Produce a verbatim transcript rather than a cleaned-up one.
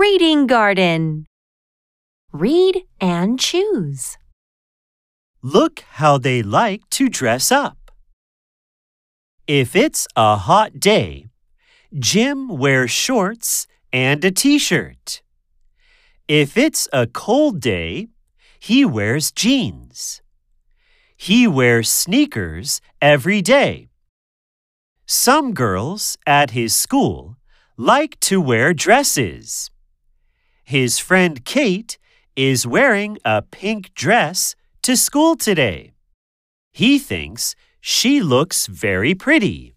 Reading Garden. Read and choose. Look how they like to dress up. If it's a hot day, Jim wears shorts and a t-shirt. If it's a cold day, he wears jeans. He wears sneakers every day. Some girls at his school like to wear dresses. His friend Kate is wearing a pink dress to school today. He thinks she looks very pretty.